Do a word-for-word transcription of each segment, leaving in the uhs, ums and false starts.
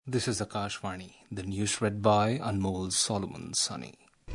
This is Akashvani, the news read by Anmol Solomon Sunny.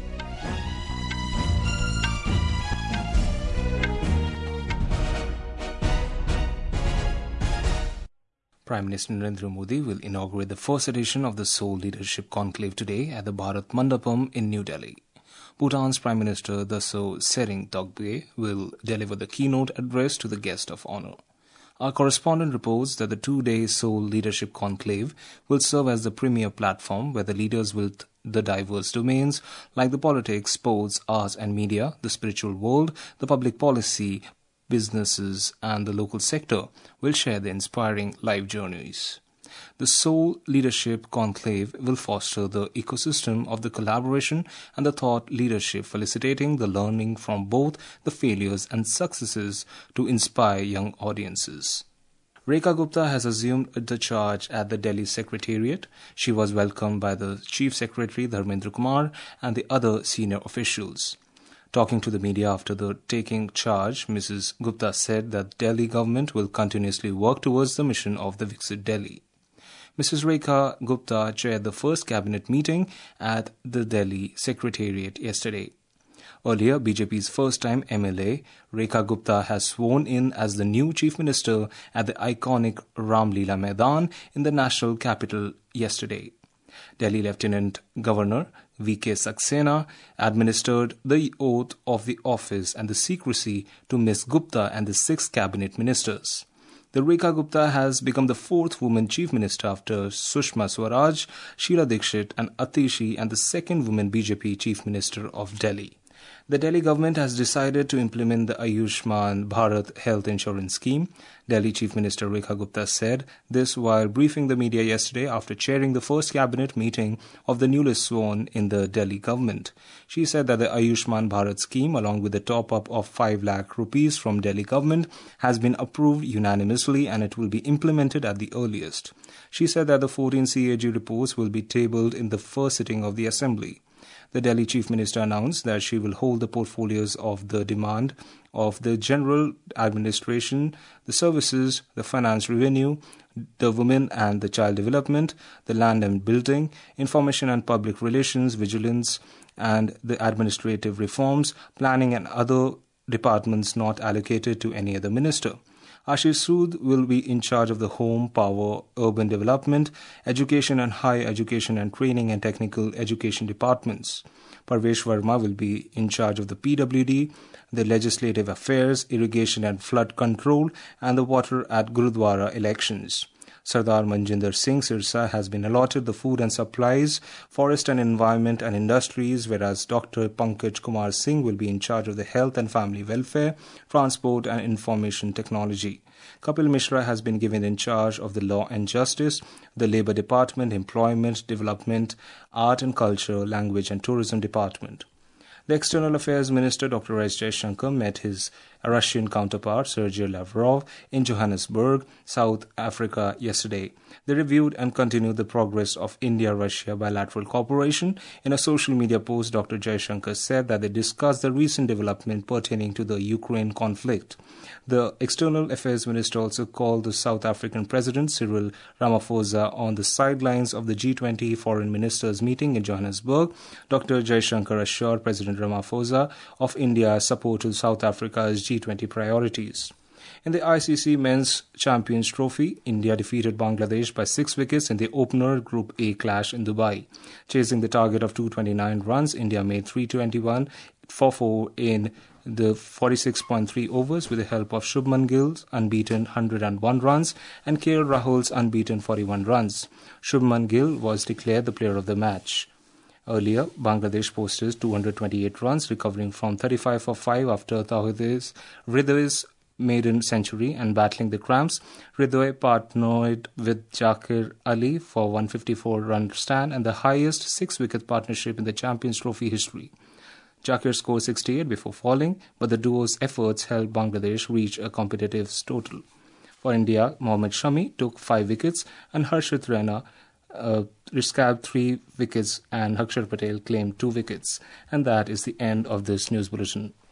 Prime Minister Narendra Modi will inaugurate the first edition of the Seoul Leadership Conclave today at the Bharat Mandapam in New Delhi. Bhutan's Prime Minister Daso Sering Togbe will deliver the keynote address to the guest of honor. Our correspondent reports that the two-day Seoul Leadership Conclave will serve as the premier platform where the leaders with the diverse domains like the politics, sports, arts and media, the spiritual world, the public policy, businesses and the local sector will share their inspiring life journeys. The Seoul Leadership Conclave will foster the ecosystem of the collaboration and the thought leadership, facilitating the learning from both the failures and successes to inspire young audiences. Rekha Gupta has assumed the charge at the Delhi Secretariat. She was welcomed by the Chief Secretary Dharmendra Kumar and the other senior officials. Talking to the media after the taking charge, Missus Gupta said that the Delhi government will continuously work towards the mission of the Viksit Delhi. Missus Rekha Gupta chaired the first cabinet meeting at the Delhi Secretariat yesterday. Earlier, B J P's first-time M L A, Rekha Gupta has sworn in as the new Chief Minister at the iconic Ram Leela Maidan in the national capital yesterday. Delhi Lieutenant Governor V K Saxena administered the oath of the office and the secrecy to Miss Gupta and the six cabinet ministers. The Rekha Gupta has become the fourth woman chief minister after Sushma Swaraj, Sheila Dikshit and Atishi and the second woman B J P chief minister of Delhi. The Delhi government has decided to implement the Ayushman Bharat health insurance scheme. Delhi Chief Minister Rekha Gupta said this while briefing the media yesterday after chairing the first cabinet meeting of the newly sworn in the Delhi government. She said that the Ayushman Bharat scheme, along with the top-up of five lakh rupees from Delhi government, has been approved unanimously and it will be implemented at the earliest. She said that the fourteen C A G reports will be tabled in the first sitting of the Assembly. The Delhi Chief Minister announced that she will hold the portfolios of the demand of the General Administration, the Services, the Finance Revenue, the Women and the Child Development, the Land and Building, Information and Public Relations, Vigilance and the Administrative Reforms, Planning and other departments not allocated to any other minister. Ashish Sood will be in charge of the Home, Power, Urban Development, Education and Higher Education and Training and Technical Education departments. Parvesh Verma will be in charge of the P W D, the Legislative Affairs, Irrigation and Flood Control, and the Water at Gurudwara elections. Sardar Manjinder Singh Sirsa has been allotted the Food and Supplies, Forest and Environment and Industries, whereas Doctor Pankaj Kumar Singh will be in charge of the Health and Family Welfare, Transport and Information Technology. Kapil Mishra has been given in charge of the Law and Justice, the Labour Department, Employment, Development, Art and Culture, Language and Tourism Department. The External Affairs Minister Doctor S. Jaishankar met his Russian counterpart Sergei Lavrov in Johannesburg, South Africa yesterday. They reviewed and continued the progress of India-Russia bilateral cooperation. In a social media post, Doctor Jaishankar said that they discussed the recent development pertaining to the Ukraine conflict. The External Affairs Minister also called the South African President Cyril Ramaphosa on the sidelines of the G twenty Foreign Ministers meeting in Johannesburg. Doctor Jaishankar assured President Ramaphosa of India's support to South Africa's G twenty priorities. In the I C C Men's Champions Trophy, India defeated Bangladesh by six wickets in the opener Group A clash in Dubai. Chasing the target of two hundred twenty-nine runs, India made three hundred twenty-one for four in the forty-six point three overs with the help of Shubman Gill's unbeaten one hundred one runs and K L Rahul's unbeaten forty-one runs. Shubman Gill was declared the player of the match. Earlier, Bangladesh posted two hundred twenty-eight runs, recovering from thirty-five for five after Tawhide's Hridoy's maiden century and battling the cramps. Hridoy partnered with Zakir Ali for one hundred fifty-four run stand and the highest six-wicket partnership in the Champions Trophy history. Zakir scored sixty-eight before falling, but the duo's efforts helped Bangladesh reach a competitive total. For India, Mohammad Shami took five wickets and Harshit Raina uh, scabbed three wickets and Akshar Patel claimed two wickets. And that is the end of this news bulletin.